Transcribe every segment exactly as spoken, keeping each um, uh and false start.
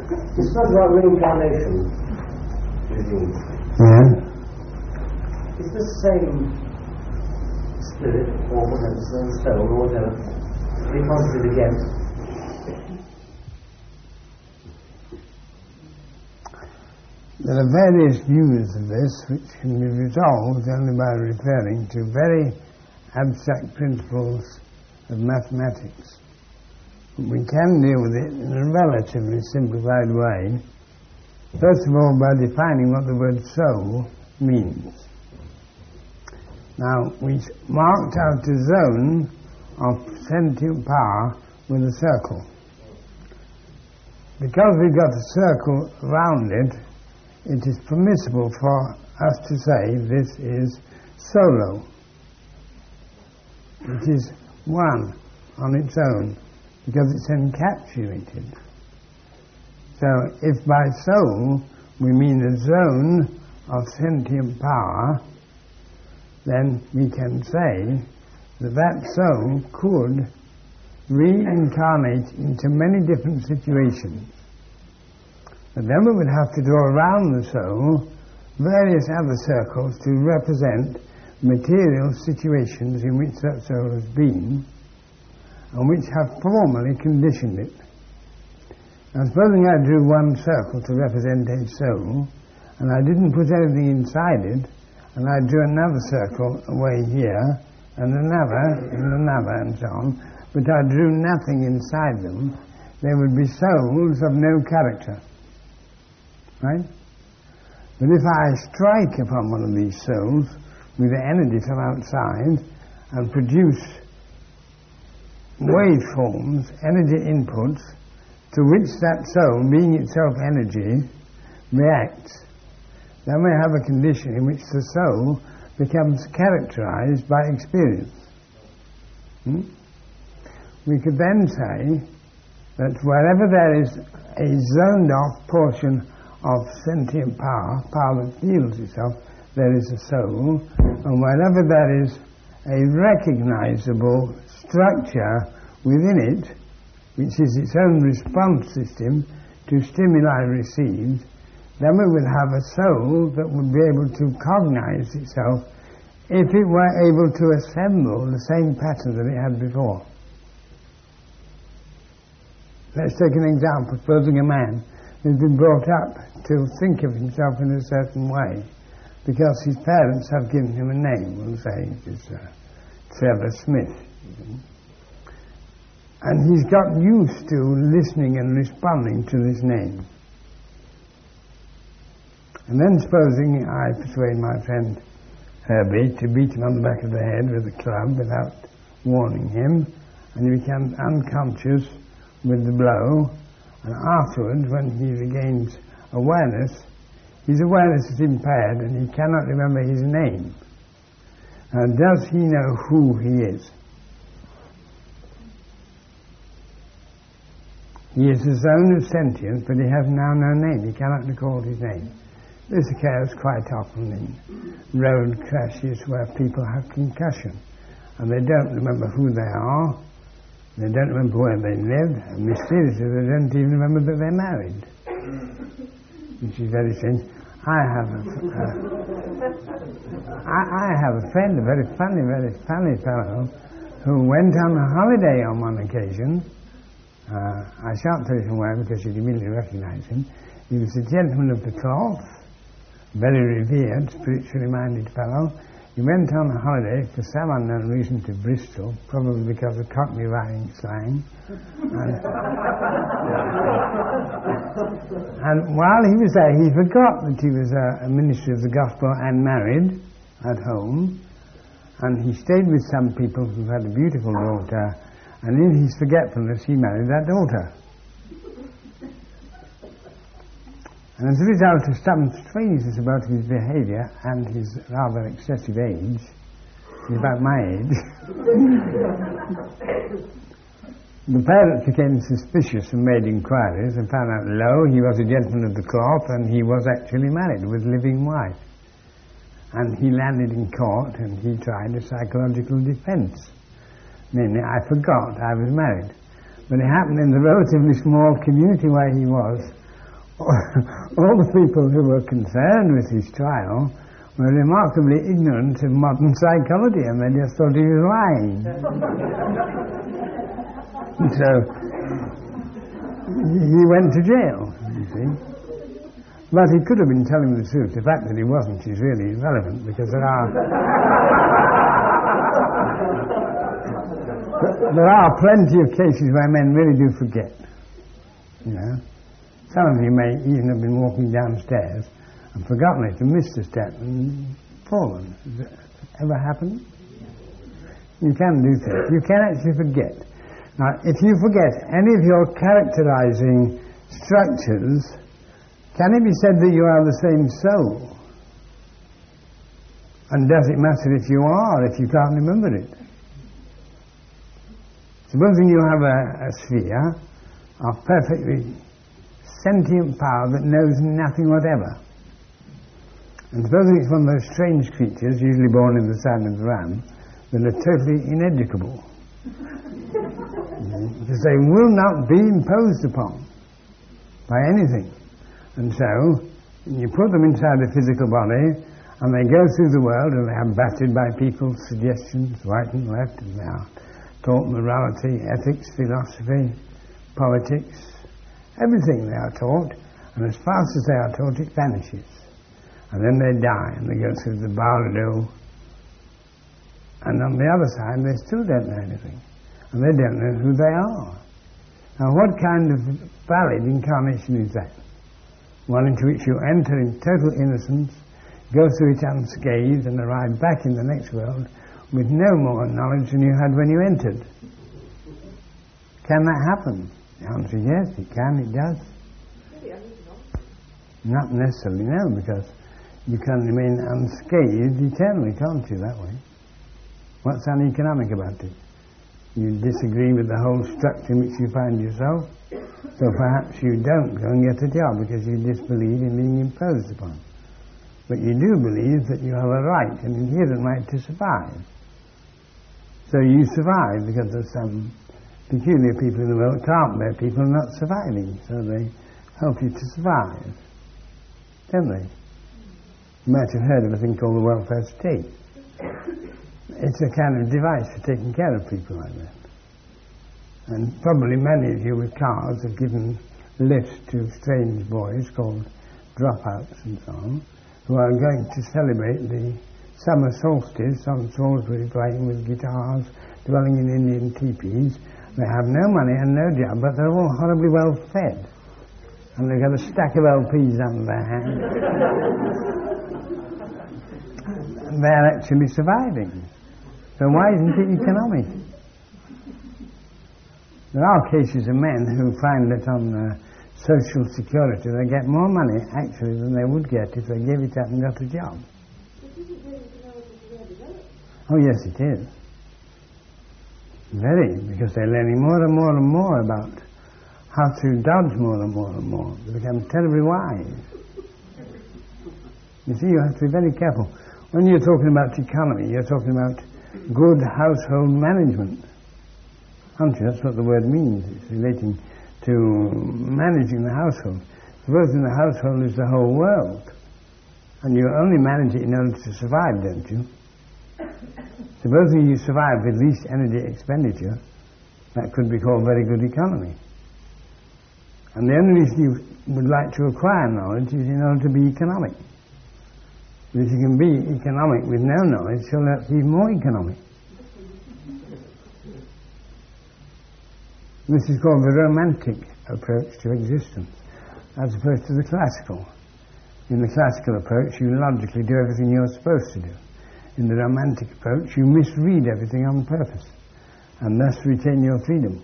You spoke about reincarnation. Yeah. Is the same spirit, or whatever, soul, or whatever, deposited again? There are various views of this which can be resolved only by referring to very abstract principles of mathematics. We can deal with it in a relatively simplified way, first of all by defining what the word soul means. Now, we marked out a zone of sentient power with a circle. Because we've got a circle around it, it is permissible for us to say this is solo. It is one on its own, because it's encapsulated. So, if by soul we mean a zone of sentient power, then we can say that that soul could reincarnate into many different situations. But then we would have to draw around the soul various other circles to represent material situations in which that soul has been and which have formally conditioned it. Now, supposing I drew one circle to represent a soul, and I didn't put anything inside it, and I drew another circle away here, and another, and another, and so on, but I drew nothing inside them, they would be souls of no character. Right? But if I strike upon one of these souls with the energy from outside and produce waveforms, energy inputs, to which that soul, being itself energy, reacts, then we have a condition in which the soul becomes characterized by experience. Hmm? We could then say that wherever there is a zoned off portion of sentient power, power that feels itself, there is a soul, and wherever there is a recognizable structure within it, which is its own response system to stimuli received, then we will have a soul that would be able to cognize itself if it were able to assemble the same pattern that it had before. Let's take an example. Supposing a man has been brought up to think of himself in a certain way because his parents have given him a name. We'll say it is uh, Trevor Smith. And he's got used to listening and responding to this name. And then supposing I persuade my friend Herbie to beat him on the back of the head with a club without warning him, and he becomes unconscious with the blow, and afterwards, when he regains awareness, his awareness is impaired and he cannot remember his name. Now, does he know who he is? He is a zone of sentience, but he has now no name. He cannot recall his name. This occurs quite often in road crashes where people have concussion and they don't remember who they are, they don't remember where they live, and mysteriously they don't even remember that they're married, which is very strange. I have a, uh, I, I have a friend, a very funny, very funny fellow, who went on a holiday on one occasion. Uh, I shan't tell you from where because you'd immediately recognize him. He was a gentleman of the cloth, very revered, spiritually minded fellow. He went on a holiday for some unknown reason to Bristol, probably because of Cockney rhyming slang. And, and while he was there, he forgot that he was a, a minister of the gospel and married at home. And he stayed with some people who had a beautiful daughter, and in his forgetfulness he married that daughter. And as a result of some strangeness about his behaviour and his rather excessive age, he's about my age, the parents became suspicious and made inquiries and found out, lo, he was a gentleman of the cloth and he was actually married with a living wife. And he landed in court and he tried a psychological defence. Namely, I forgot I was married. But it happened in the relatively small community where he was, all the people who were concerned with his trial were remarkably ignorant of modern psychology, and they just thought he was lying. So he went to jail, you see. But he could have been telling the truth. The fact that he wasn't is really irrelevant, because there are there are plenty of cases where men really do forget. You know, some of you may even have been walking downstairs and forgotten it and missed a step and fallen. Has that ever happened? You can do things. You can actually forget. Now, if you forget any of your characterizing structures, can it be said that you are the same soul? And does it matter if you are, if you can't remember it? Supposing you have a, a sphere of perfectly sentient power that knows nothing whatever. And supposing it's one of those strange creatures, usually born in the silent ram, that are totally ineducable. Because they will not be imposed upon by anything. And so, you put them inside a physical body, and they go through the world, and they are battered by people's suggestions, right and left, and they are taught morality, ethics, philosophy, politics, everything they are taught, and as fast as they are taught, it vanishes. And then they die, and they go through the bardo, and on the other side, they still don't know anything, and they don't know who they are. Now, what kind of valid incarnation is that? One into which you enter in total innocence, go through it unscathed, and arrive back in the next world with no more knowledge than you had when you entered. Can that happen? The answer is yes, it can, it does. Not necessarily, no, because you can remain unscathed eternally, can't you, that way? What's uneconomic about it? You disagree with the whole structure in which you find yourself, so perhaps you don't go and get a job because you disbelieve in being imposed upon. But you do believe that you have a right, an inherent right to survive. So you survive because there's some peculiar people in the world can't bear people not surviving, so they help you to survive, don't they? You might have heard of a thing called the welfare state. It's a kind of device for taking care of people like that. And probably many of you with cars have given lifts to strange boys called dropouts and so on, who are going to celebrate the summer solstice on Salisbury, playing with guitars, dwelling in Indian teepees. They have no money and no job, but they're all horribly well fed. And they've got a stack of L Ps under their hand. And they're actually surviving. So why isn't it economic? There are cases of men who find that on uh, social security they get more money actually than they would get if they gave it up and got a job. Oh yes, it is. Very, because they're learning more and more and more about how to dodge more and more and more. They become terribly wise. You see, you have to be very careful. When you're talking about economy, you're talking about good household management. Aren't you? That's what the word means. It's relating to managing the household. Supposing the household is the whole world, and you only manage it in order to survive, don't you? Supposing you survive with least energy expenditure, that could be called very good economy. And the only reason you would like to acquire knowledge is in order to be economic. But if you can be economic with no knowledge, surely that's even more economic. This is called the romantic approach to existence, as opposed to the classical. In the classical approach, you logically do everything you're supposed to do. In the romantic approach, you misread everything on purpose, and thus retain your freedom.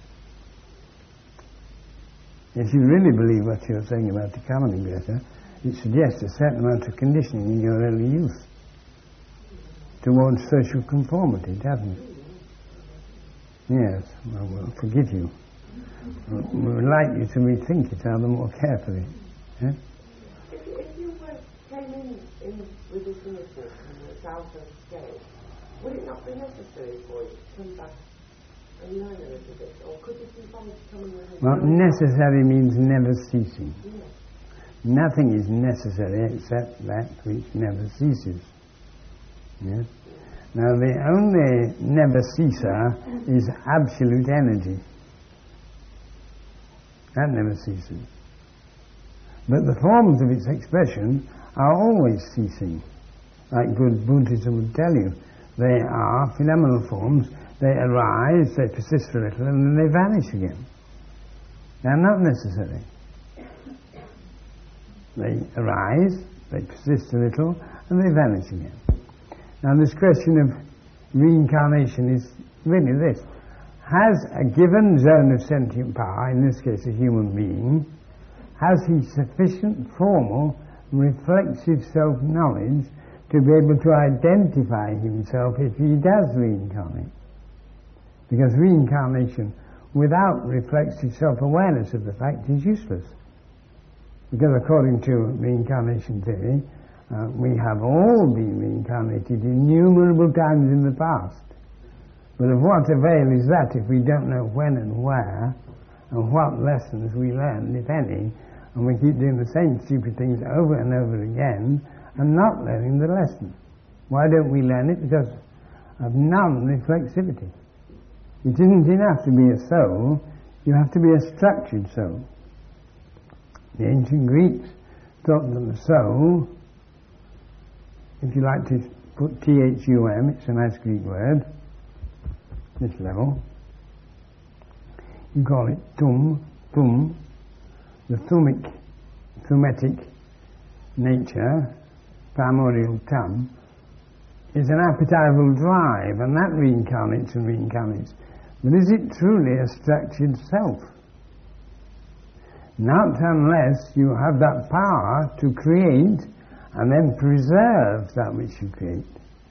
If you really believe what you're saying about economy, Greta, it suggests a certain amount of conditioning in your early youth towards social conformity, doesn't it? Yes, well, we'll forgive you. We would like you to rethink it rather more carefully. Yeah? If, if you were, came in, in with this innocence and the southern scale, would it not be necessary for you to come back and learn a little bit? Or could you be fine to come in with Well, necessary means never ceasing. Yes. nothing is necessary except that which never ceases. Yes? Now the only never ceaser is absolute energy. That never ceases. But the forms of its expression are always ceasing. Like good Buddhism would tell you, they are phenomenal forms. They arise, they persist for a little, and then they vanish again. They are not necessary. They arise, they persist a little, and they vanish again. Now this question of reincarnation is really this. Has a given zone of sentient power, in this case a human being, has he sufficient formal, reflexive self-knowledge to be able to identify himself if he does reincarnate? Because reincarnation without reflexive self-awareness of the fact is useless. Because according to reincarnation theory, uh, we have all been reincarnated innumerable times in the past. But of what avail is that if we don't know when and where, and what lessons we learn, if any, and we keep doing the same stupid things over and over again, and not learning the lesson? Why don't we learn it? Because of non-reflexivity. It isn't enough to be a soul, you have to be a structured soul. The ancient Greeks taught them the soul, if you like to put T H U M, it's a nice Greek word, this level, you call it tum, tum, the thumic, thumetic nature, primordial tum, is an appetible drive, and that reincarnates and reincarnates. But is it truly a structured self? Not unless you have that power to create and then preserve that which you create.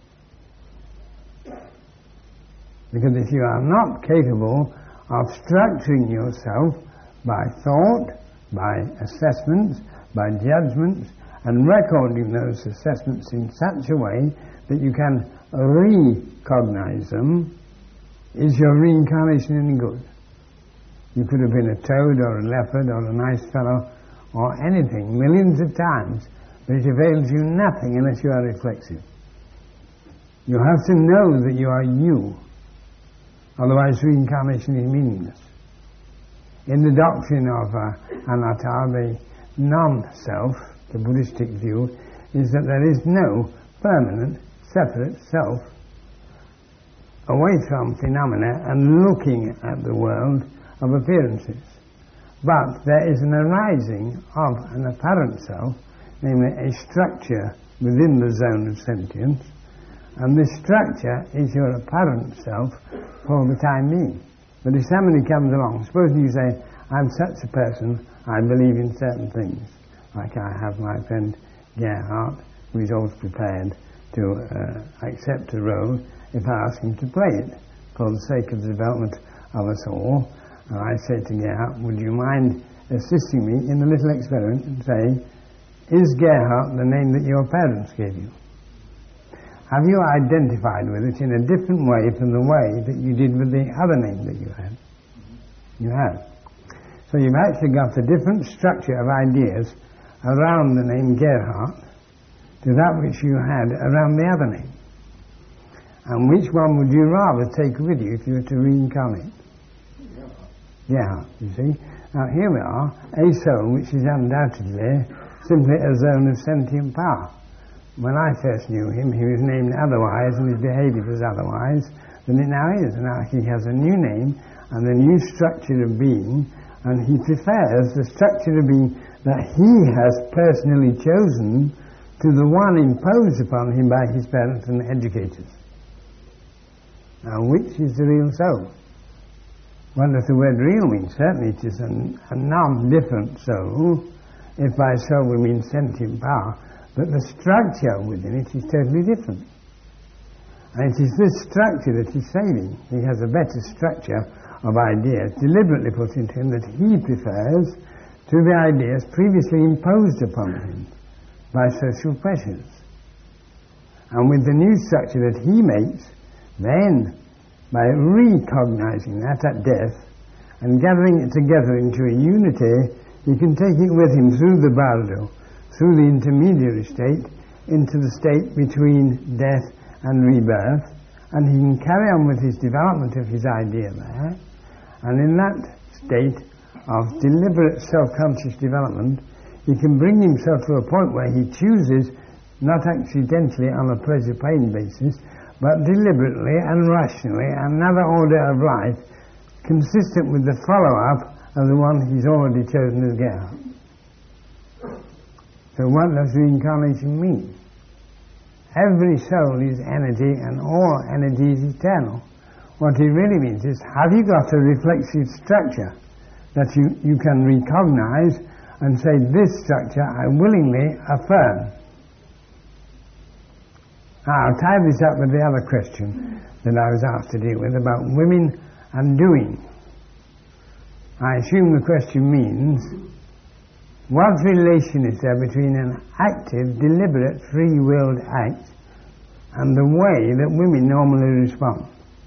Because if you are not capable of structuring yourself by thought, by assessments, by judgments, and recording those assessments in such a way that you can recognize them, is your reincarnation any good? You could have been a toad or a leopard or a nice fellow or anything millions of times, but it avails you nothing unless you are reflexive. You have to know that you are you, otherwise reincarnation is meaningless. In the doctrine of uh, anatta, the non-self, the Buddhistic view, is that there is no permanent, separate self away from phenomena and looking at the world of appearances. But there is an arising of an apparent self, namely a structure within the zone of sentience, and this structure is your apparent self for the time being. But if somebody comes along, suppose you say, I'm such a person, I believe in certain things, like I have my friend Gerhardt, who is always prepared to uh, accept a role if I ask him to play it, for the sake of the development of us all. And I say to Gerhardt, would you mind assisting me in a little experiment and say, is Gerhardt the name that your parents gave you? Have you identified with it in a different way from the way that you did with the other name that you had? You have. So you've actually got a different structure of ideas around the name Gerhardt to that which you had around the other name. And which one would you rather take with you if you were to reincarnate? Gerhardt, you see. Now here we are, a soul which is undoubtedly simply a zone of sentient power. When I first knew him, he was named otherwise and his behaviour was otherwise than it now is. Now he has a new name and a new structure of being, and he prefers the structure of being that he has personally chosen to the one imposed upon him by his parents and educators. Now which is the real soul? What does the word real mean? Certainly it is a, a non-different soul, if by soul we mean sentient power, but the structure within it is totally different. And it is this structure that he's saving. He has a better structure of ideas deliberately put into him that he prefers to the ideas previously imposed upon him by social pressures. And with the new structure that he makes, then by recognizing that at death and gathering it together into a unity, he can take it with him through the bardo, through the intermediary state, into the state between death and rebirth, and he can carry on with his development of his idea there, and in that state of deliberate self-conscious development, he can bring himself to a point where he chooses, not accidentally on a pleasure-pain basis, but deliberately and rationally, another order of life consistent with the follow-up of the one he's already chosen to get up. So what does reincarnation mean? Every soul is energy and all energy is eternal. What it really means is, have you got a reflexive structure that you, you can recognize and say, this structure I willingly affirm? Now, I'll tie this up with the other question that I was asked to deal with about women and doing. I assume the question means, what relation is there between an active, deliberate, free-willed act and the way that women normally respond?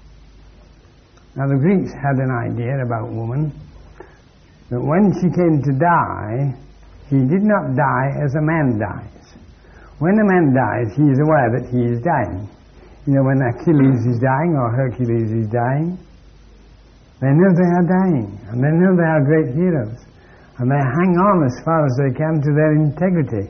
Now, the Greeks had an idea about woman, that when she came to die, she did not die as a man dies. When a man dies, he is aware that he is dying. You know, when Achilles is dying or Hercules is dying, they know they are dying, and they know they are great heroes, and they hang on as far as they can to their integrity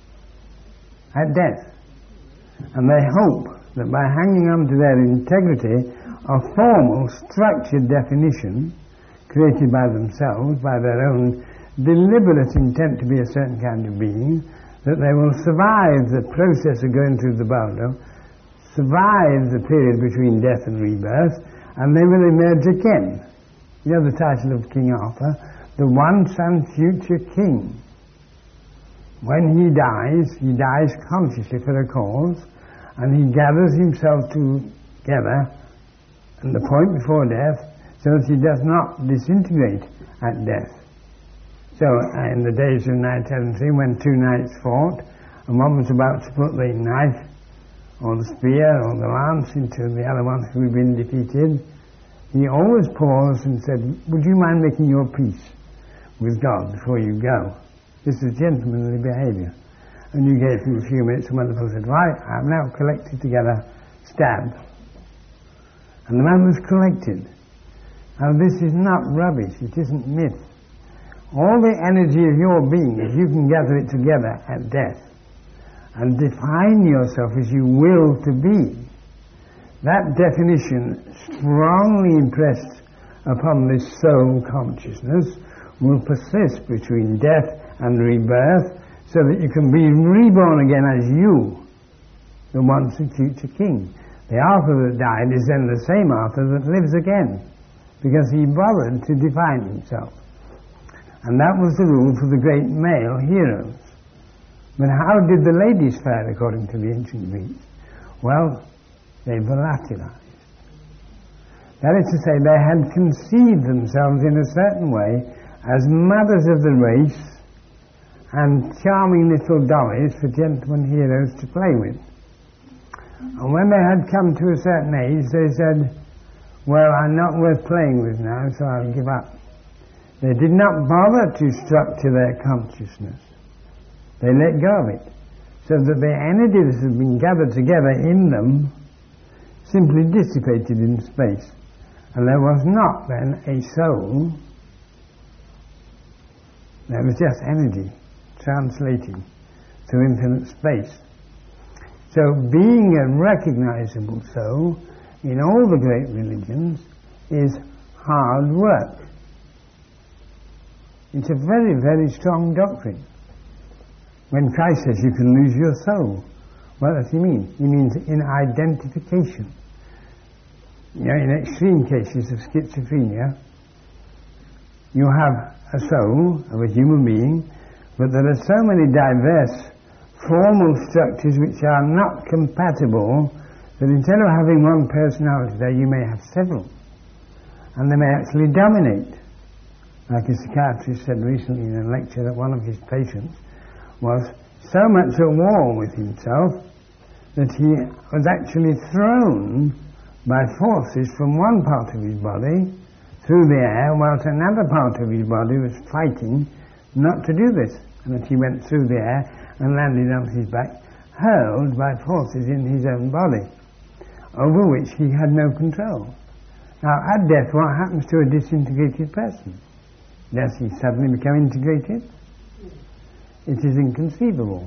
at death. And they hope that by hanging on to their integrity, a formal, structured definition created by themselves, by their own deliberate intent to be a certain kind of being, that they will survive the process of going through the bardo, survive the period between death and rebirth, and they will emerge again. You know the title of King Arthur, the once and future king. When he dies, he dies consciously for a cause, and he gathers himself together at the point before death, so that he does not disintegrate at death. So, uh, in the days of knight errantry, when two knights fought, and one was about to put the knife, or the spear, or the lance into the other one who had been defeated, he always paused and said, would you mind making your peace with God before you go? This is gentlemanly behaviour. And you gave him a few minutes, and when the fellow said, right, I've now collected together, stab. And the man was collected. Now this is not rubbish, it isn't myth. All the energy of your being, if you can gather it together at death, and define yourself as you will to be, that definition, strongly impressed upon this soul consciousness, will persist between death and rebirth, so that you can be reborn again as you, the once and future king. The Arthur that died is then the same Arthur that lives again, because he bothered to define himself. And that was the rule for the great male heroes. But how did the ladies fare according to the ancient Greeks? Well, they volatilized. That is to say, they had conceived themselves in a certain way as mothers of the race and charming little dollies for gentlemen heroes to play with. And when they had come to a certain age, they said, well, I'm not worth playing with now, so I'll give up. They did not bother to structure their consciousness. They let go of it, so that the energy that had been gathered together in them simply dissipated in space. And there was not then a soul, there was just energy translating through infinite space. So being a recognizable soul in all the great religions is hard work. It's a very, very strong doctrine. When Christ says you can lose your soul, what does he mean? He means in identification. You know, in extreme cases of schizophrenia, you have a soul of a human being, but there are so many diverse formal structures which are not compatible that instead of having one personality there, you may have several. And they may actually dominate. Like a psychiatrist said recently in a lecture that one of his patients was so much at war with himself that he was actually thrown by forces from one part of his body through the air, whilst another part of his body was fighting not to do this, and that he went through the air and landed on his back, hurled by forces in his own body, over which he had no control. Now, at death, what happens to a disintegrated person? Does he suddenly become integrated? It is inconceivable.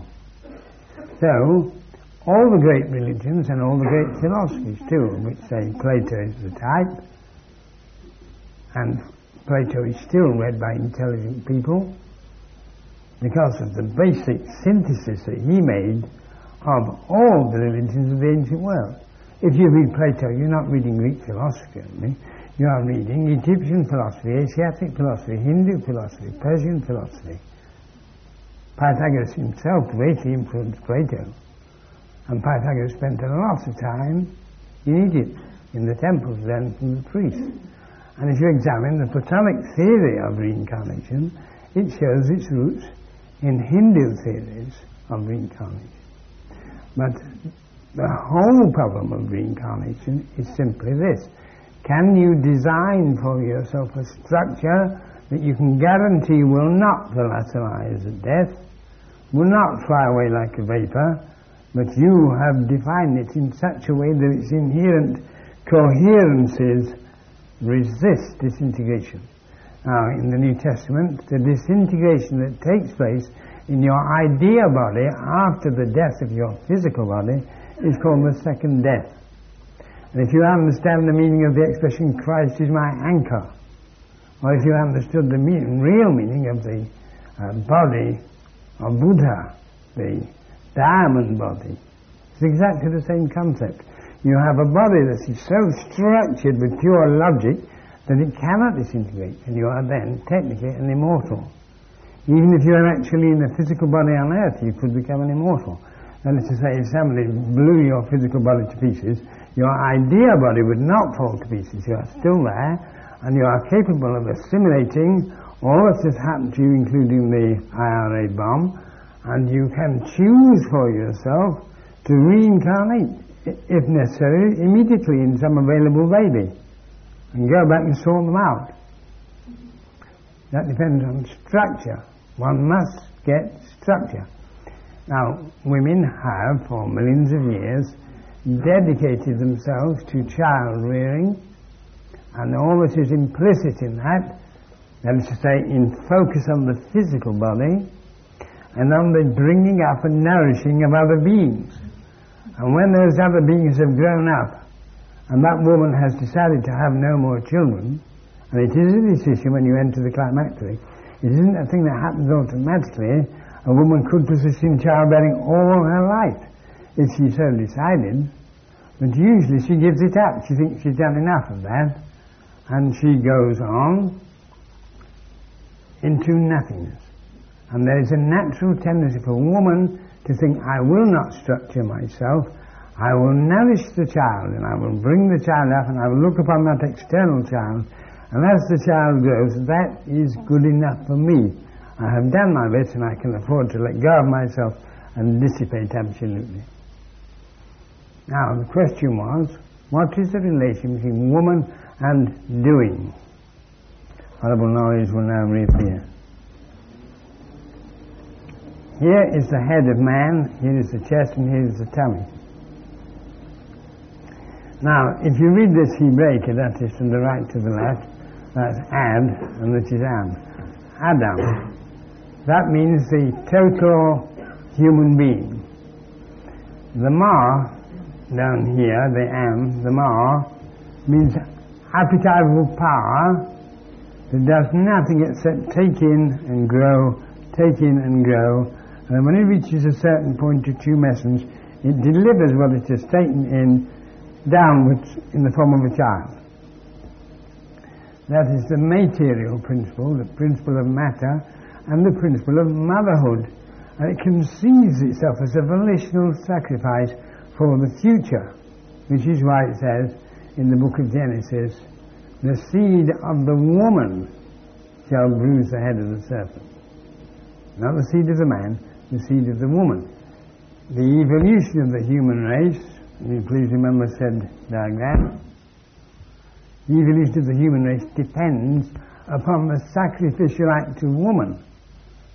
So, all the great religions and all the great philosophies too, which say Plato is the type, and Plato is still read by intelligent people because of the basic synthesis that he made of all the religions of the ancient world. If you read Plato, you're not reading Greek philosophy only, you are reading Egyptian philosophy, Asiatic philosophy, Hindu philosophy, Persian philosophy. Pythagoras himself greatly influenced Plato, and Pythagoras spent a lot of time in Egypt, in the temples, learning from the priests. And if you examine the Platonic theory of reincarnation, it shows its roots in Hindu theories of reincarnation. But the whole problem of reincarnation is simply this: can you design for yourself a structure that you can guarantee will not volatilize at death, will not fly away like a vapor, but you have defined it in such a way that its inherent coherences resist disintegration? Now, in the New Testament, the disintegration that takes place in your idea body after the death of your physical body is called the second death. And if you understand the meaning of the expression "Christ is my anchor," or if you understood the meaning, real meaning of the uh, body of Buddha, the diamond body, it's exactly the same concept. You have a body that is so structured with pure logic that it cannot disintegrate, and you are then technically an immortal. Even if you are actually in a physical body on earth, you could become an immortal. That is to say, if somebody blew your physical body to pieces, your idea body would not fall to pieces. You are still there, and you are capable of assimilating all that has happened to you, including the I R A bomb, and you can choose for yourself to reincarnate, if necessary, immediately in some available baby, and go back and sort them out. That depends on structure. One must get structure. Now, women have, for millions of years, dedicated themselves to child rearing, and all that is implicit in that, that is to say, in focus on the physical body, and on the bringing up and nourishing of other beings. And when those other beings have grown up, and that woman has decided to have no more children, and it is a decision when you enter the climacteric, it isn't a thing that happens automatically. A woman could persist in childbearing all her life, if she so decided, but usually she gives it up. She thinks she's done enough of that, and she goes on into nothingness. And there is a natural tendency for a woman to think, I will not structure myself, I will nourish the child, and I will bring the child up, and I will look upon that external child, and as the child grows, that is good enough for me. I have done my best, and I can afford to let go of myself and dissipate absolutely. Now, the question was, what is the relation between woman and doing? Horrible knowledge will now reappear. Here is the head of man, here is the chest, and here is the tummy. Now, if you read this Hebraic, that is from the right to the left, that's Ad, and this is Am. Adam. That means the total human being. The Ma, down here, the Am, the Ma, means appetible power that does nothing except take in and grow, take in and grow, and when it reaches a certain point of tumescence, it delivers what it has taken in downwards in the form of a child. That is the material principle, the principle of matter, and the principle of motherhood. And it conceives itself as a volitional sacrifice for the future, which is why it says in the book of Genesis, the seed of the woman shall bruise the head of the serpent. Not the seed of the man, the seed of the woman. The evolution of the human race, you please remember said diagram, the evolution of the human race depends upon the sacrificial act of woman.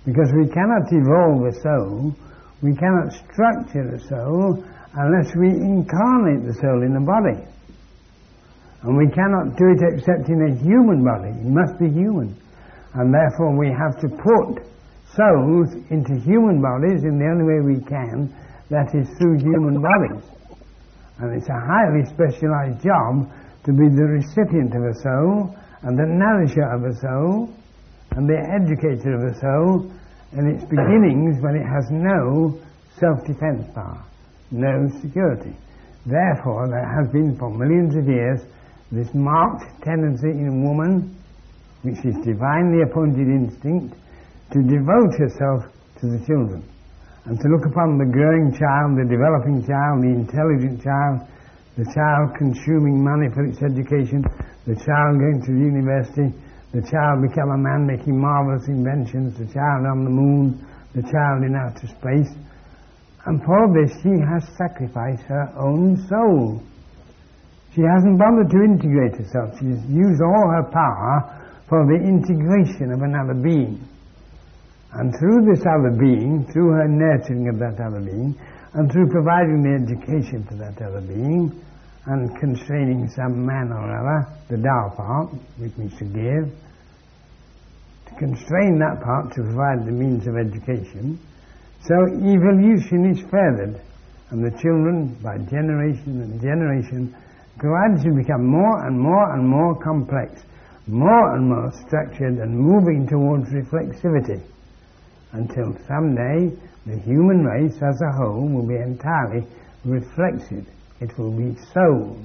Because we cannot evolve a soul, we cannot structure a soul unless we incarnate the soul in a body. And we cannot do it except in a human body. It must be human. And therefore we have to put souls into human bodies in the only way we can, that is through human bodies. And it's a highly specialized job to be the recipient of a soul, and the nourisher of a soul, and the educator of a soul in its beginnings when it has no self-defense power, no security. Therefore, there has been for millions of years this marked tendency in woman, which is divinely appointed instinct, to devote herself to the children, and to look upon the growing child, the developing child, the intelligent child, the child consuming money for its education, the child going to the university, the child become a man making marvelous inventions, the child on the moon, the child in outer space. And for this she has sacrificed her own soul. She hasn't bothered to integrate herself. She's used all her power for the integration of another being. And through this other being, through her nurturing of that other being, and through providing the education for that other being, and constraining some man or other, the Tao part, which means to give, to constrain that part to provide the means of education, so evolution is furthered, and the children, by generation and generation, gradually become more and more and more complex, more and more structured, and moving towards reflexivity, until someday the human race as a whole will be entirely reflexive. It will be souled.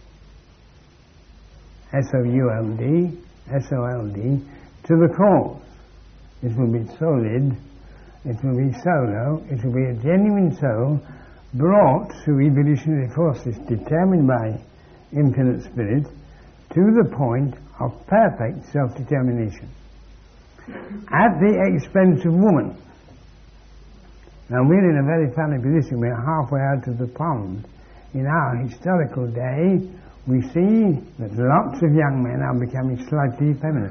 S O U L D, S O L D, to the cause. It will be solid, it will be solo, it will be a genuine soul brought through evolutionary forces determined by infinite spirit to the point of perfect self-determination. At the expense of woman. Now we're in a very funny position. We're halfway out of the pond. In our historical day, we see that lots of young men are becoming slightly effeminate.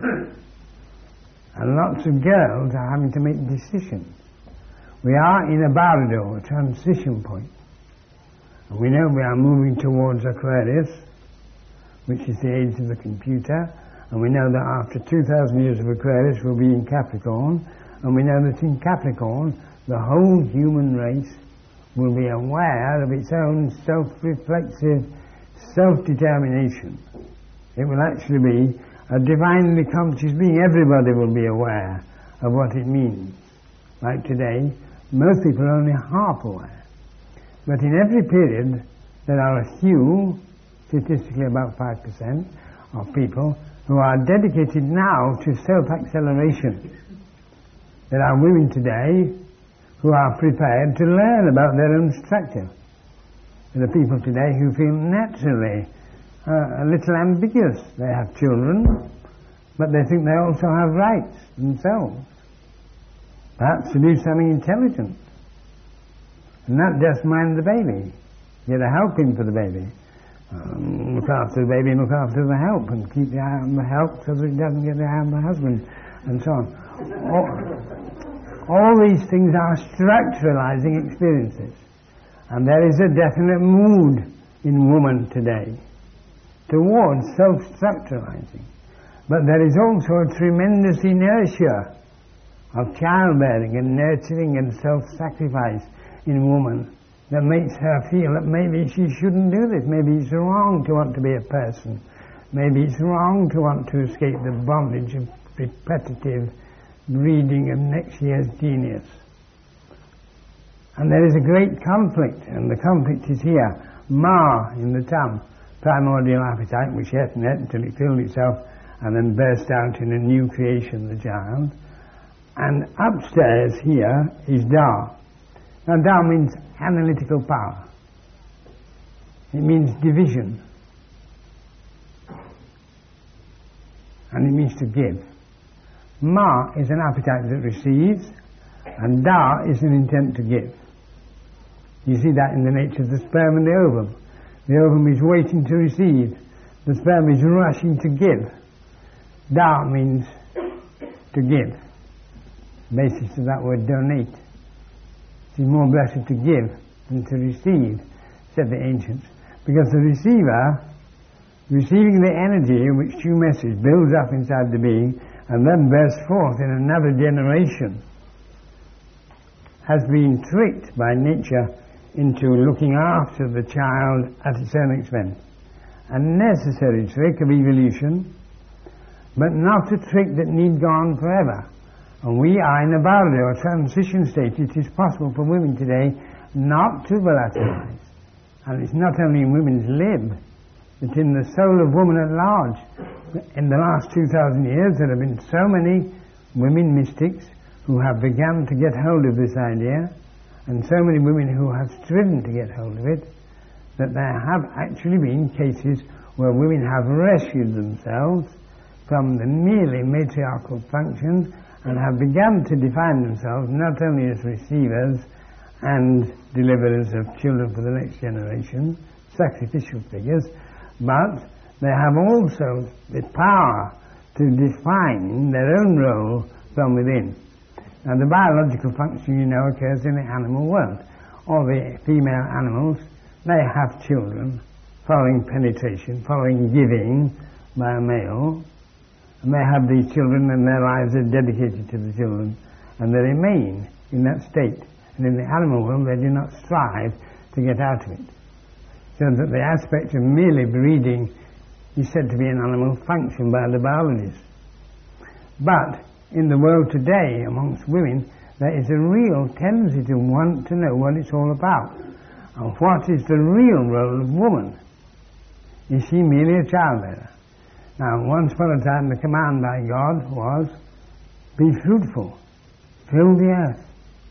And lots of girls are having to make decisions. We are in a bardo, a transition point. And we know we are moving towards Aquarius, which is the age of the computer. And we know that after two thousand years of Aquarius we'll be in Capricorn. And we know that in Capricorn the whole human race will be aware of its own self-reflexive self-determination. It will actually be a divinely conscious being. Everybody will be aware of what it means. Like today, most people are only half aware. But in every period there are a few, statistically about five percent, of people who are dedicated now to self-acceleration. There are women today who are prepared to learn about their own structure. There are people today who feel naturally uh, a little ambiguous. They have children, but they think they also have rights themselves. Perhaps to do something intelligent. And not just mind the baby. Get a helping for the baby. Um, look after the baby and look after the help, and keep the eye on the help so that it doesn't get the eye on the husband, and so on. All, all these things are structuralizing experiences. And there is a definite mood in woman today towards self-structuralizing. But there is also a tremendous inertia of childbearing and nurturing and self-sacrifice in woman that makes her feel that maybe she shouldn't do this. Maybe it's wrong to want to be a person. Maybe it's wrong to want to escape the bondage of repetitive breeding of next year's genius. And there is a great conflict, and the conflict is here. Ma in the tongue, primordial appetite, which ate and ate until it filled itself and then burst out in a new creation, the child. And upstairs here is Da. Now Da means analytical power. It means division. And it means to give. Ma is an appetite that receives, and Da is an intent to give. You see that in the nature of the sperm and the ovum. The ovum is waiting to receive. The sperm is rushing to give. Da means to give. basis of that word donate. It is more blessed to give than to receive, said the ancients, because the receiver, receiving the energy which true message builds up inside the being and then bursts forth in another generation, has been tricked by nature into looking after the child at its own expense. A necessary trick of evolution, but not a trick that need go on forever. And we are in a barrier or transition state. It is possible for women today not to volatilize. And it's not only in women's lib, but in the soul of woman at large. In the last two thousand years there have been so many women mystics who have begun to get hold of this idea, and so many women who have striven to get hold of it, that there have actually been cases where women have rescued themselves from the merely matriarchal function and have begun to define themselves not only as receivers and deliverers of children for the next generation, sacrificial figures, but they have also the power to define their own role from within. Now, the biological function, you know, occurs in the animal world. All the female animals, they have children following penetration, following giving by a male, and they have these children and their lives are dedicated to the children, and they remain in that state. And in the animal world, they do not strive to get out of it. So that the aspect of merely breeding is said to be an animal function by the biologists. But in the world today, amongst women, there is a real tendency to want to know what it's all about. And what is the real role of woman? Is she merely a childbearer? Now, once upon a time, the command by God was, be fruitful, fill the earth,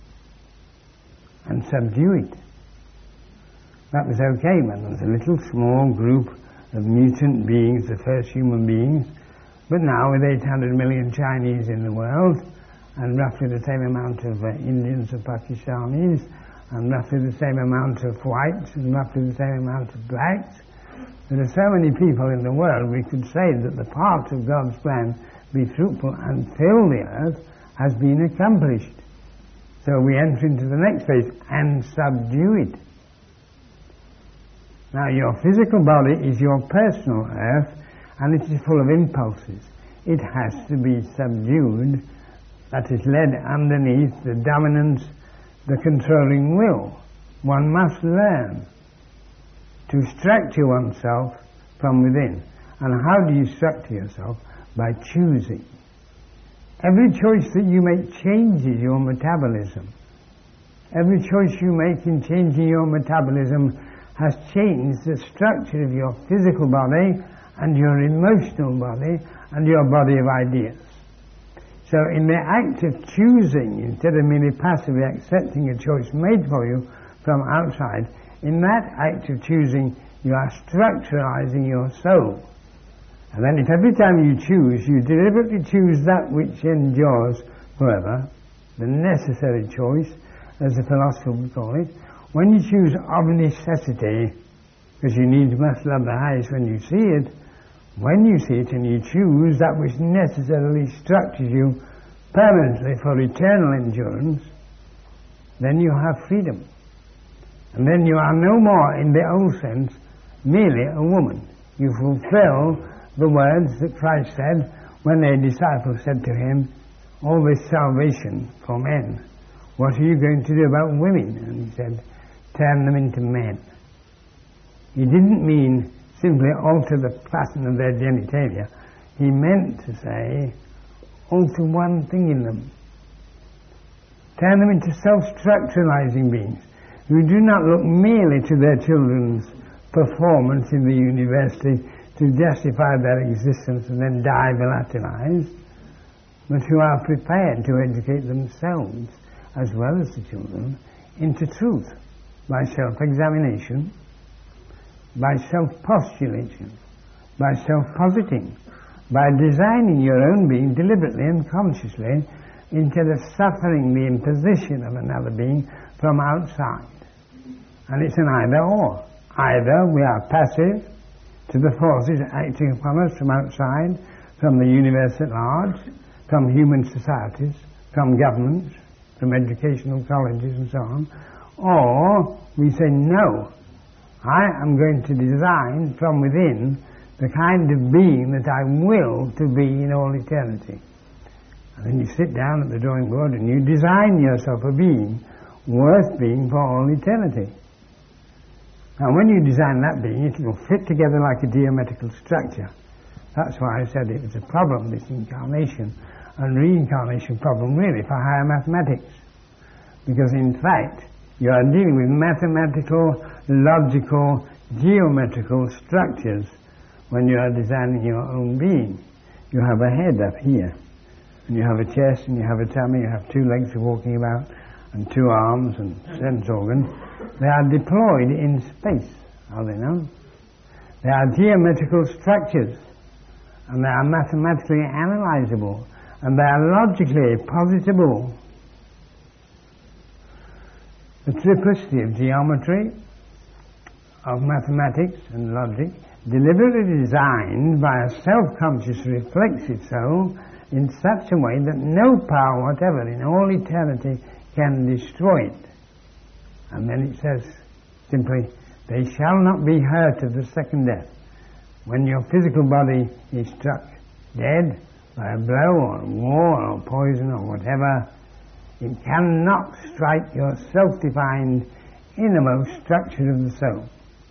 and subdue it. That was okay when there was a little small group of mutant beings, the first human beings. But now, with eight hundred million Chinese in the world, and roughly the same amount of uh, Indians and Pakistanis, and roughly the same amount of whites, and roughly the same amount of blacks, there are so many people in the world, we could say that the part of God's plan, be fruitful and fill the earth, has been accomplished. So we enter into the next phase, and subdue it. Now, your physical body is your personal earth, and it is full of impulses. It has to be subdued, that is led underneath the dominance, the controlling will. One must learn to structure oneself from within. And how do you structure yourself? By choosing. Every choice that you make changes your metabolism. Every choice you make in changing your metabolism has changed the structure of your physical body and your emotional body and your body of ideas. So in the act of choosing, instead of merely passively accepting a choice made for you from outside, in that act of choosing you are structuralizing your soul. And then if every time you choose, you deliberately choose that which endures forever, the necessary choice, as the philosopher would call it, when you choose of necessity, because you need must love the highest when you see it, when you see it and you choose that which necessarily structures you permanently for eternal endurance, then you have freedom. And then you are no more, in the old sense, merely a woman. You fulfill the words that Christ said when a disciple said to him, all this salvation for men, what are you going to do about women? And he said, turn them into men. He didn't mean simply alter the pattern of their genitalia. He meant to say, alter one thing in them. Turn them into self-structuralizing beings who do not look merely to their children's performance in the university to justify their existence and then die volatilized, but who are prepared to educate themselves as well as the children into truth by self-examination, by self-postulation, by self-positing, by designing your own being deliberately and consciously instead of suffering the imposition of another being from outside. And it's an either-or. Either we are passive to the forces acting upon us from outside, from the universe at large, from human societies, from governments, from educational colleges and so on, or we say, no, I am going to design from within the kind of being that I will to be in all eternity. And then you sit down at the drawing board and you design yourself a being worth being for all eternity. Now when you design that being, it will fit together like a geometrical structure. That's why I said it was a problem, this incarnation and reincarnation problem, really, for higher mathematics. Because in fact, you are dealing with mathematical, logical, geometrical structures when you are designing your own being. You have a head up here, and you have a chest, and you have a tummy, you have two legs for walking about, and two arms and sense organs. They are deployed in space, are they not? They are geometrical structures, and they are mathematically analyzable, and they are logically positable. The triplicity of geometry, of mathematics and logic, deliberately designed by a self-conscious reflexive soul in such a way that no power whatever in all eternity can destroy it. And then it says simply, they shall not be hurt of the second death. When your physical body is struck dead by a blow or a war or poison or whatever, it cannot strike your self-defined innermost structure of the soul.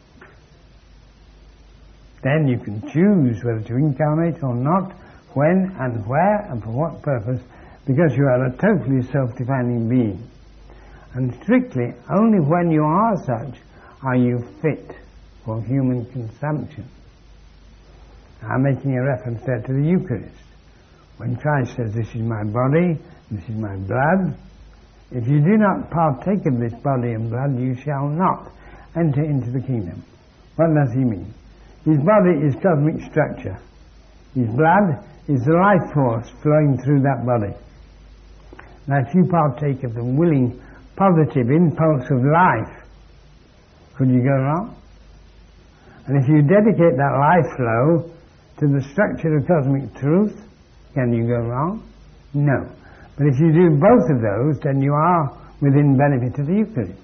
Then you can choose whether to incarnate or not, when and where and for what purpose, because you are a totally self-defining being. And strictly, only when you are such are you fit for human consumption. I'm making a reference there to the Eucharist. When Christ says, this is my body, this is my blood, if you do not partake of this body and blood, you shall not enter into the kingdom. What does he mean? His body is cosmic structure. His blood is the life force flowing through that body. Now if you partake of the willing, positive impulse of life, could you go wrong? And if you dedicate that life flow to the structure of cosmic truth, can you go wrong? No. But if you do both of those, then you are within benefit of the Eucharist.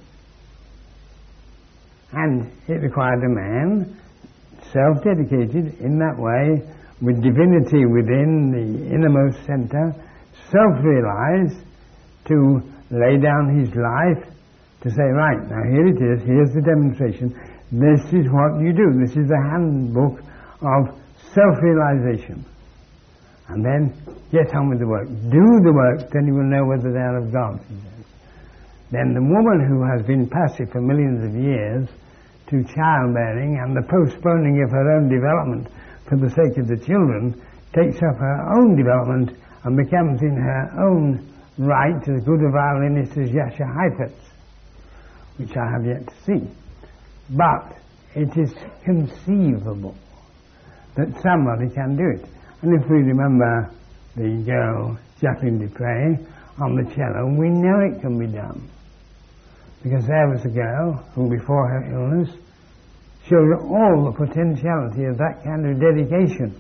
And it required a man self-dedicated in that way, with divinity within the innermost center, self-realized, to lay down his life, to say, right, now here it is, here's the demonstration, this is what you do, this is the handbook of self-realization. And then get on with the work. Do the work, then you will know whether they are of God. Then the woman who has been passive for millions of years to childbearing and the postponing of her own development for the sake of the children, takes up her own development and becomes in her own right as good a violinist as Jascha Heifetz, which I have yet to see. But it is conceivable that somebody can do it. And if we remember the girl Jacqueline Dupre on the cello, we know it can be done. Because there was a girl who, before her illness, showed all the potentiality of that kind of dedication.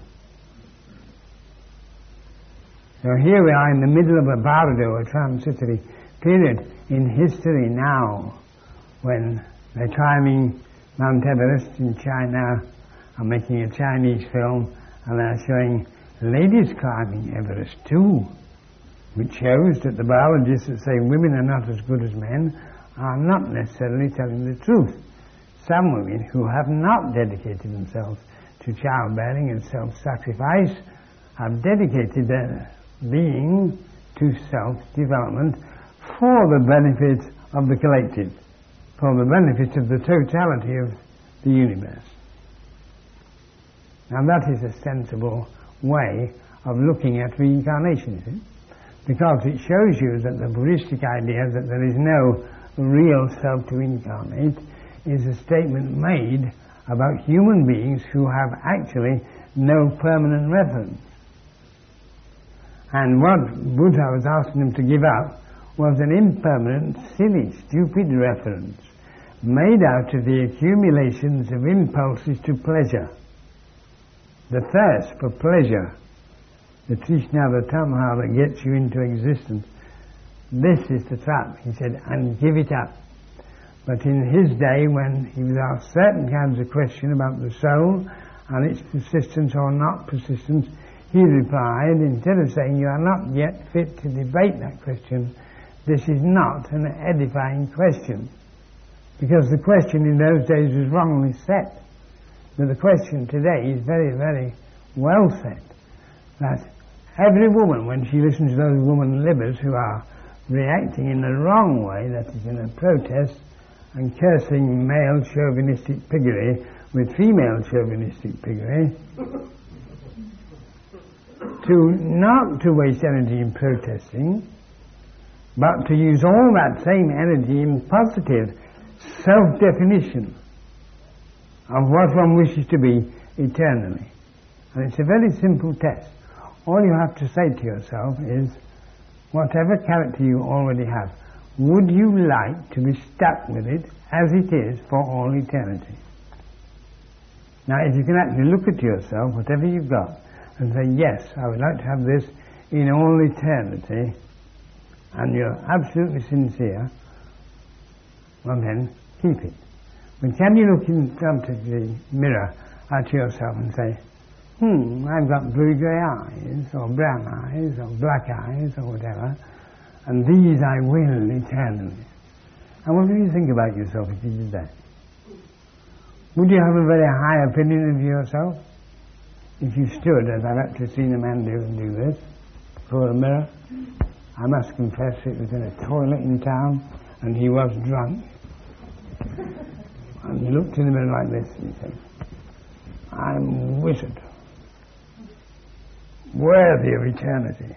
So here we are in the middle of a bardo, a transitory period in history now, when they're climbing Mount Everest in China and making a Chinese film, and they're showing ladies climbing Everest too, which shows that the biologists that say women are not as good as men are not necessarily telling the truth. Some women who have not dedicated themselves to childbearing and self-sacrifice have dedicated their being to self-development for the benefit of the collective, for the benefit of the totality of the universe. Now that is a sensible way of looking at reincarnation, is it? Because it shows you that the Buddhistic idea that there is no real self to incarnate is a statement made about human beings who have actually no permanent reference. And what Buddha was asking them to give up was an impermanent, silly, stupid reference made out of the accumulations of impulses to pleasure. The thirst for pleasure, the Trishna, the Tamha that gets you into existence, this is the trap, he said, and give it up. But in his day, when he was asked certain kinds of questions about the soul and its persistence or not persistence, he replied, instead of saying, you are not yet fit to debate that question, this is not an edifying question. Because the question in those days was wrongly set. But the question today is very, very well set. That every woman, when she listens to those woman livers who are reacting in the wrong way, that is in a protest, and cursing male chauvinistic piggery with female chauvinistic piggery, to not to waste energy in protesting, but to use all that same energy in positive self-definition of what one wishes to be eternally. And it's a very simple test. All you have to say to yourself is, whatever character you already have, would you like to be stuck with it as it is for all eternity? Now, if you can actually look at yourself, whatever you've got, and say, yes, I would like to have this in all eternity, and you're absolutely sincere, well then, keep it. But can you look in front of the mirror at yourself and say, hmm, I've got blue-grey eyes, or brown eyes, or black eyes, or whatever, and these I will eternally. And what do you think about yourself if you did that? Would you have a very high opinion of yourself? If you stood, as I've actually seen a man do, do this, before a mirror, I must confess it was in a toilet in town, and he was drunk. And he looked in the mirror like this, and he said, I'm wizard, worthy of eternity.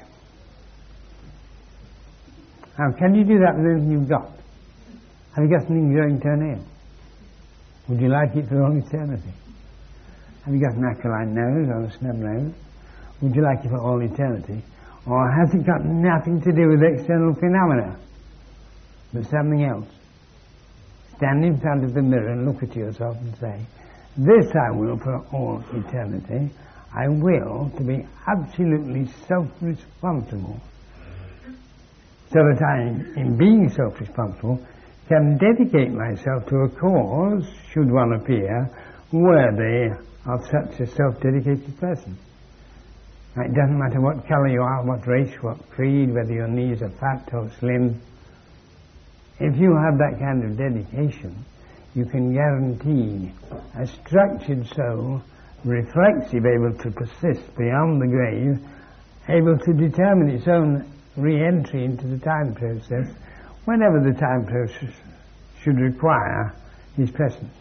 Now, can you do that with anything you've got? Have you got something growing to a nail? Would you like it for all eternity? Have you got an aquiline nose or a snub nose? Would you like it for all eternity? Or has it got nothing to do with external phenomena, but something else? Stand in front of the mirror and look at yourself and say, this I will for all eternity. I will to be absolutely self-responsible, so that I, in being self-responsible, can dedicate myself to a cause, should one appear, worthy of such a self-dedicated person. Now, it doesn't matter what colour you are, what race, what creed, whether your knees are fat or slim. If you have that kind of dedication, you can guarantee a structured soul, reflexive, able to persist beyond the grave, able to determine its own re-entry into the time process whenever the time process should require his presence.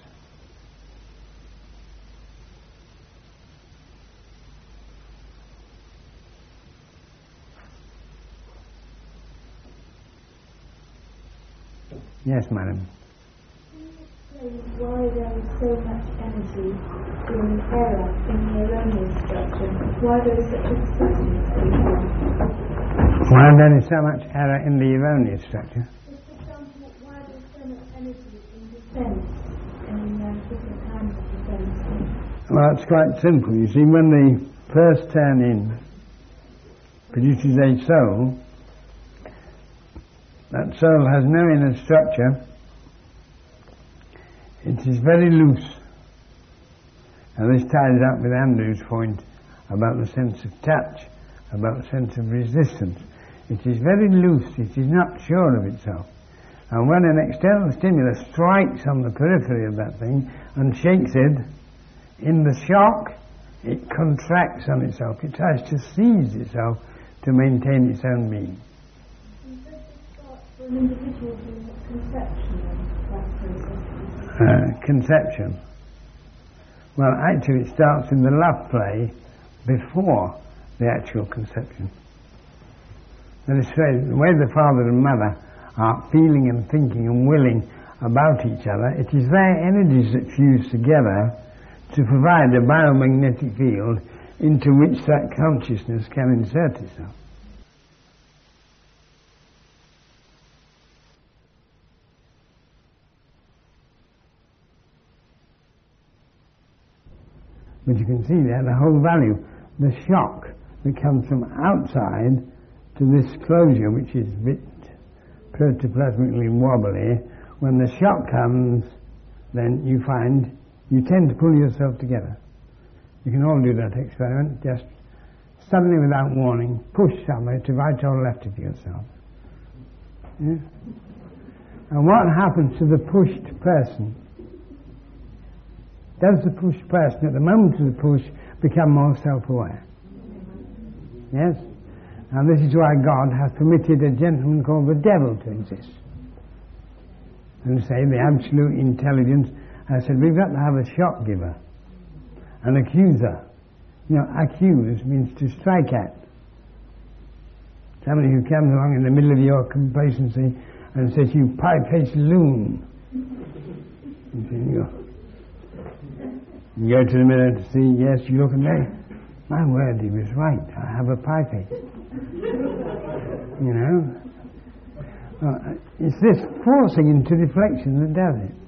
Yes, madam. Why there is so much energy in error in the erroneous structure? Why there is such a persistence going on? Why there is so much error in the erroneous structure? For example, why there is so much energy in defence, in uh, different kinds of defence? Well, it's quite simple. You see, when the first turn in produces a soul, that soul has no inner structure. It is very loose. And this ties up with Andrew's point about the sense of touch, about the sense of resistance. It is very loose. It is not sure of itself. And when an external stimulus strikes on the periphery of that thing and shakes it, in the shock, it contracts on itself. It tries to seize itself to maintain its own being. For an individual who has conception of that process? Uh, conception. Well, actually it starts in the love play before the actual conception. That is, the way the father and mother are feeling and thinking and willing about each other, it is their energies that fuse together to provide a biomagnetic field into which that consciousness can insert itself. But you can see there the whole value, the shock that comes from outside to this closure, which is a bit protoplasmically wobbly, when the shock comes, then you find you tend to pull yourself together. You can all do that experiment, just suddenly without warning, push somewhere to right or left of yourself. Yeah? And what happens to the pushed person? Does the pushed person at the moment of the push become more self-aware? Yes? And this is why God has permitted a gentleman called the devil to exist. And say the absolute intelligence, I said, we've got to have a shock giver, an accuser. You know, accuse means to strike at. Somebody who comes along in the middle of your complacency and says, you pie-faced loon. You go to the mirror to see, yes, you look and say, my word, he was right, I have a pie face. You know? Well, it's this forcing into reflection that does it.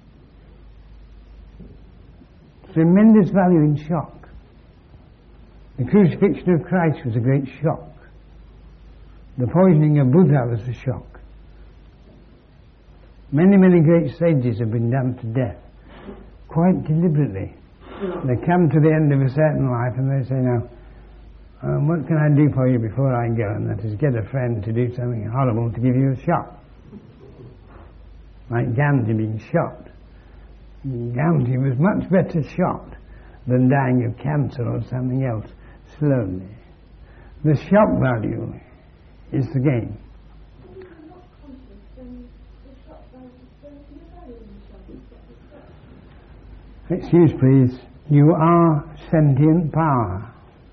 Tremendous value in shock. The crucifixion of Christ was a great shock. The poisoning of Buddha was a shock. Many, many great sages have been done to death, quite deliberately. They come to the end of a certain life and they say, now, um, what can I do for you before I go? And that is get a friend to do something horrible to give you a shock. Like Gandhi being shot. Gandhi was much better shot than dying of cancer or something else slowly. The shock value is the game. Excuse please, you are sentient power.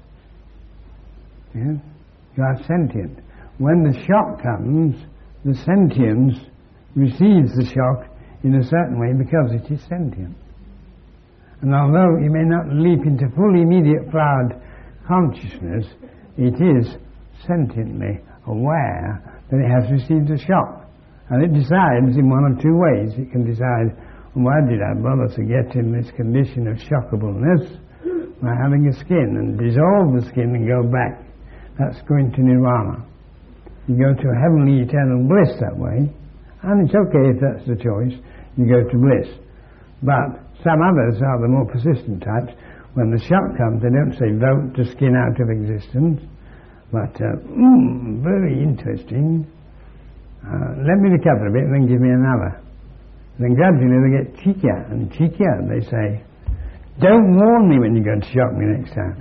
Yes? You are sentient. When the shock comes, the sentience receives the shock in a certain way because it is sentient. And although you may not leap into full immediate flowered consciousness, it is sentiently aware that it has received a shock. And it decides in one of two ways. It can decide, why did I bother to get in this condition of shockableness by having a skin, and dissolve the skin and go back. That's going to nirvana. You go to heavenly eternal bliss that way, and it's okay if that's the choice, you go to bliss. But some others are the more persistent types. When the shock comes, they don't say vote the skin out of existence, but uh, mm, very interesting. Uh, let me recover a bit and then give me another. Then gradually they get cheekier and cheekier. They say, don't warn me when you're going to shock me next time.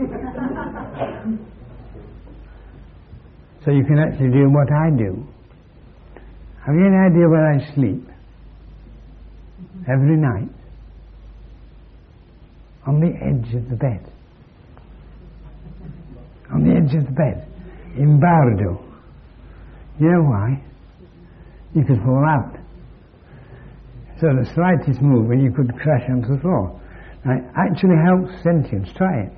So you can actually do what I do. Have you any idea where I sleep? Every night. On the edge of the bed. On the edge of the bed. In Bardo. You know why? You could fall out. So the slightest move and you could crash onto the floor. Now, it actually helps sentience. Try it.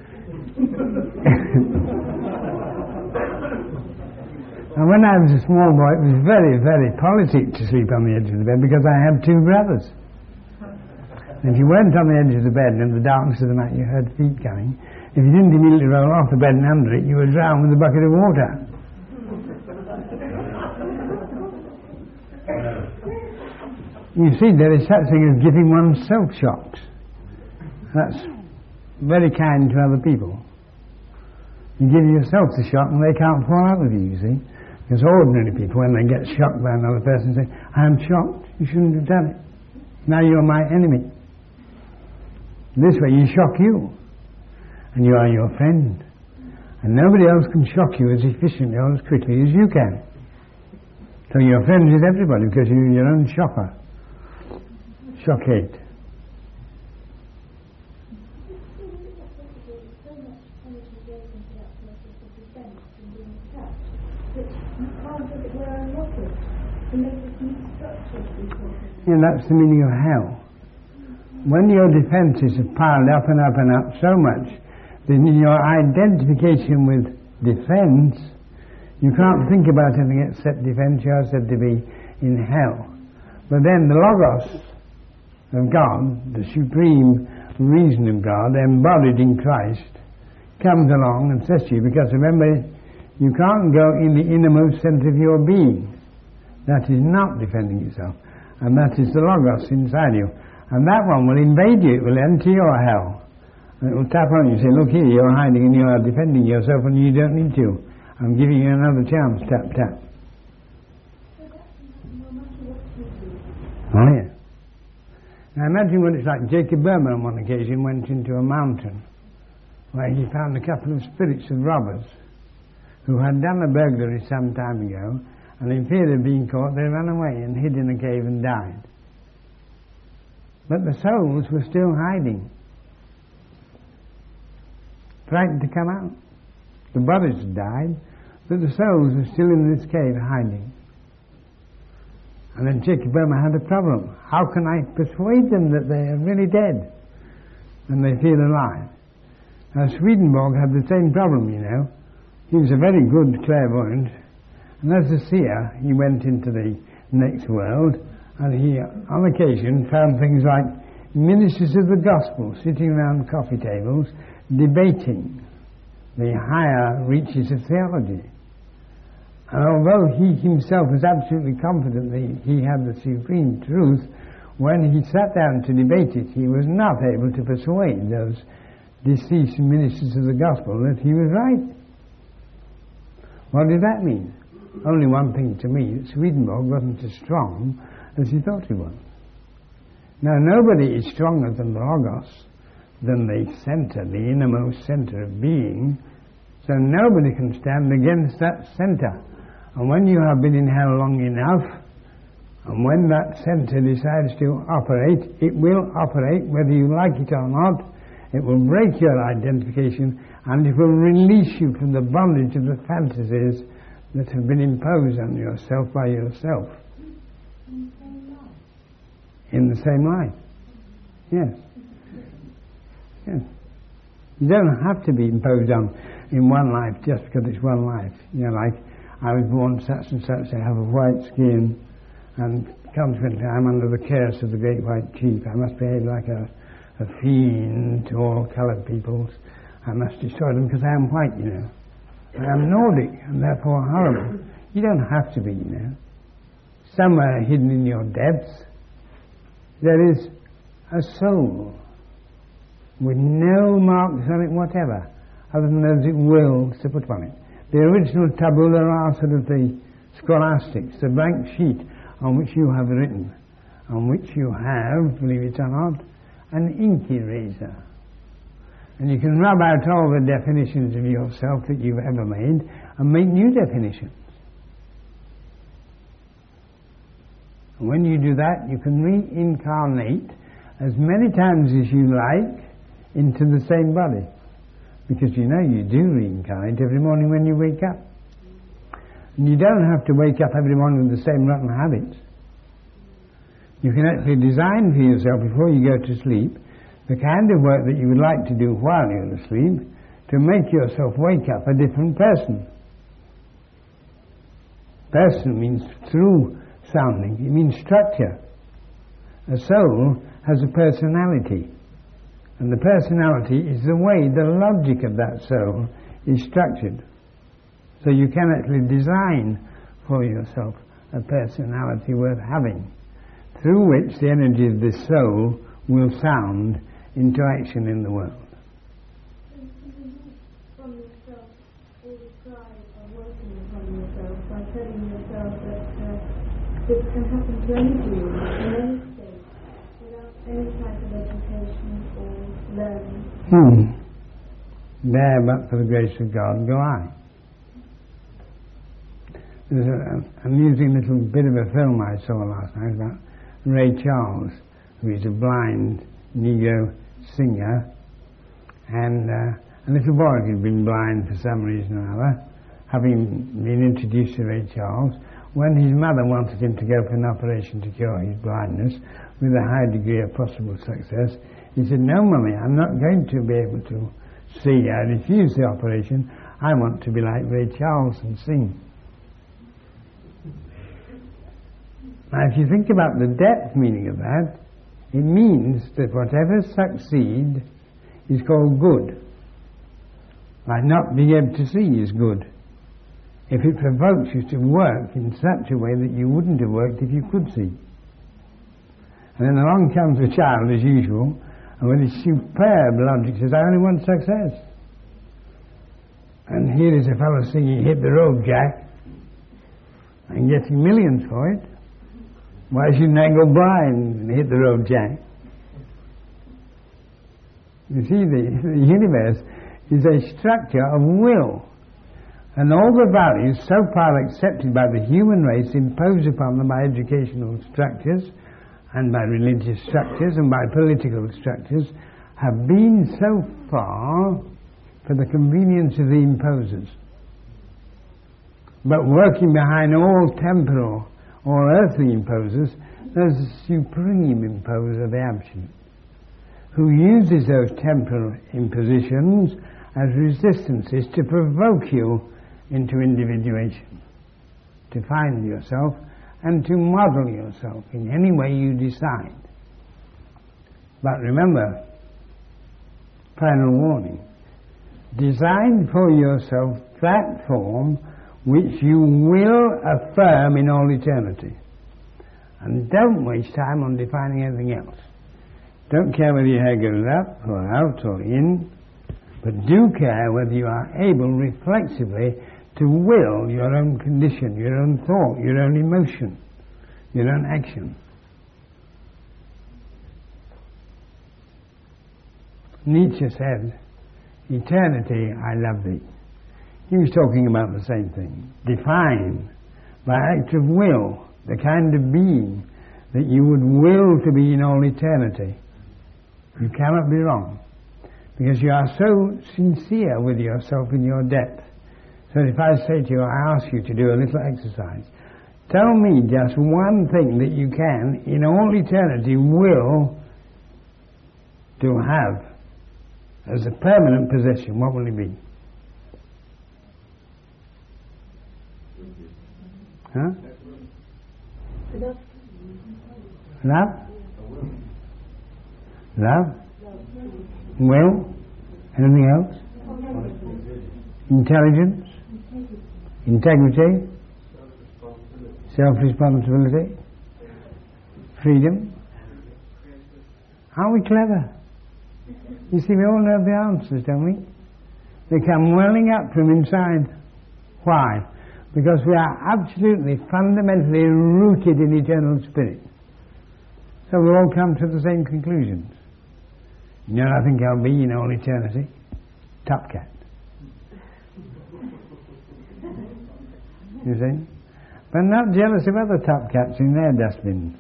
And when I was a small boy, it was very, very politic to sleep on the edge of the bed because I had two brothers. And if you weren't on the edge of the bed and in the darkness of the night you heard feet coming, if you didn't immediately roll off the bed and under it, you were drowned with a bucket of water. You see, there is such thing as giving oneself shocks. That's very kind to other people. You give yourself the shock and they can't fall out with you, you see. Because ordinary people, when they get shocked by another person, say, I am shocked, you shouldn't have done it. Now you're my enemy. This way you shock you. And you are your friend. And nobody else can shock you as efficiently or as quickly as you can. So you're friends with everybody because you're your own shocker. Shockade. And that's the meaning of hell. When your defences have piled up and up and up so much, then in your identification with defence, you can't think about anything except defence. You are said to be in hell. But then the Logos of God, the supreme reason of God, embodied in Christ, comes along and says to you, because remember, you can't go in the innermost centre of your being. That is not defending itself. And that is the Logos inside you. And that one will invade you, it will enter your hell. And it will tap on you and say, look here, you're hiding and you are defending yourself and you don't need to. I'm giving you another chance, tap, tap. Oh, yeah. Now imagine what it's like. Jacob Burma on one occasion went into a mountain where he found a couple of spirits of robbers who had done a burglary some time ago, and in fear of being caught, they ran away and hid in a cave and died. But the souls were still hiding, frightened to come out. The bodies had died, but the souls were still in this cave hiding. And then Jacob Burma had a problem. How can I persuade them that they are really dead and they feel alive? Now Swedenborg had the same problem, you know. He was a very good clairvoyant, and as a seer he went into the next world, and he on occasion found things like ministers of the gospel sitting around coffee tables debating the higher reaches of theology. And although he himself was absolutely confident that he had the supreme truth, when he sat down to debate it, he was not able to persuade those deceased ministers of the gospel that he was right. What did that mean? Only one thing to me, that Swedenborg wasn't as strong as he thought he was. Now nobody is stronger than the Logos, than the centre, the innermost centre of being, so nobody can stand against that centre. And when you have been in hell long enough, and when that centre decides to operate, it will operate whether you like it or not. It will break your identification, and it will release you from the bondage of the fantasies that have been imposed on yourself by yourself. In the same life. Yes. Yes. You don't have to be imposed on in one life just because it's one life. You know, like, I was born such and such, I have a white skin, and consequently I'm under the curse of the great white chief. I must behave like a, a fiend to all coloured peoples. I must destroy them because I am white, you know. I am Nordic, and therefore horrible. You don't have to be, you know. Somewhere hidden in your depths, there is a soul with no marks on it whatever, other than those it wills to put upon it. The original tabula rasa of the scholastics, the blank sheet on which you have written, on which you have, believe it or not, an ink eraser. And you can rub out all the definitions of yourself that you've ever made and make new definitions. And when you do that, you can reincarnate as many times as you like into the same body. Because you know you do reincarnate every morning when you wake up. And you don't have to wake up every morning with the same rotten habits. You can actually design for yourself before you go to sleep the kind of work that you would like to do while you're asleep to make yourself wake up a different person. Person means through sounding, it means structure. A soul has a personality, and the personality is the way the logic of that soul is structured. So you can actually design for yourself a personality worth having, through which the energy of this soul will sound into action in the world. From yourself, all the pride of working upon yourself by telling yourself that uh, this can happen to anybody in any state without any type of education or learning. Hmm. There, but for the grace of God, go I. There's an amusing little bit of a film I saw last night about Ray Charles, who is a blind Negro singer, and uh, a little boy who'd been blind for some reason or other, having been introduced to Ray Charles, when his mother wanted him to go for an operation to cure his blindness with a high degree of possible success, he said, "No, Mummy, I'm not going to be able to see. I refuse the operation. I want to be like Ray Charles and sing." Now, if you think about the depth meaning of that, it means that whatever succeeds is called good. Like not being able to see is good. if it provokes you to work in such a way that you wouldn't have worked if you could see. And then along comes the child, as usual, and with his superb logic says, I only want success. And here is a fellow singing, hit the road, Jack, and getting millions for it. Why shouldn't I go blind and hit the road, Jack? You see, the, the universe is a structure of will. And all the values so far accepted by the human race, imposed upon them by educational structures and by religious structures and by political structures, have been so far for the convenience of the imposers. But working behind all temporal or earthly imposers, there's a supreme imposer, the Absolute, who uses those temporal impositions as resistances to provoke you into individuation, to find yourself and to model yourself in any way you decide. But remember, final warning, design for yourself that form which you will affirm in all eternity. And don't waste time on defining anything else. Don't care whether your hair goes up or out or in, but do care whether you are able reflexively to will your own condition, your own thought, your own emotion, your own action. Nietzsche said, eternity, I love thee. He was talking about the same thing. Define by act of will the kind of being that you would will to be in all eternity. You cannot be wrong, because you are so sincere with yourself in your depth. So if I say to you, I ask you to do a little exercise, tell me just one thing that you can, in all eternity, will to have as a permanent possession. What will it be? Huh? Love? Love? Will? Anything else? Intelligence? Integrity? Self-responsibility? Freedom? Are we clever? You see, we all know the answers, don't we? They come welling up from inside. Why? Because we are absolutely, fundamentally rooted in eternal spirit. So we all come to the same conclusions. You know, I think I'll be in all eternity. Top cat. You see? But not jealous of other top cats in their dustbins.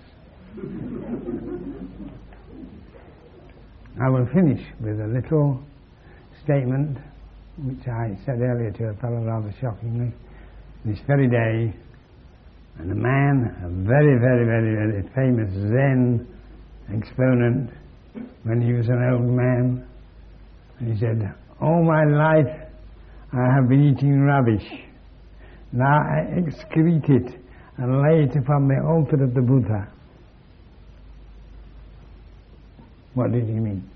I will finish with a little statement which I said earlier to a fellow rather shockingly. This very day, and a man, a very, very, very, very famous Zen exponent, when he was an old man, and he said, all my life I have been eating rubbish. Now I excrete it and lay it upon the altar of the Buddha. What did he mean?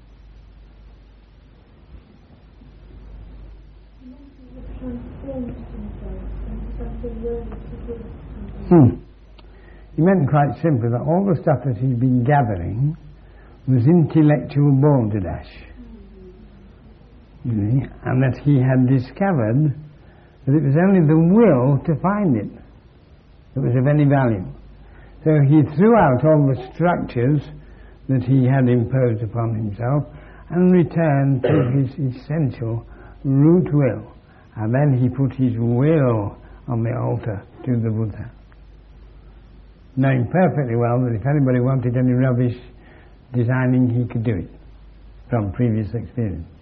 Hmm. He meant quite simply that all the stuff that he'd been gathering was intellectual balderdash. You see? And that he had discovered that it was only the will to find it that was of any value. So he threw out all the structures that he had imposed upon himself and returned to his essential root will. And then he put his will on the altar to the Buddha, knowing perfectly well that if anybody wanted any rubbish designing, he could do it from previous experience.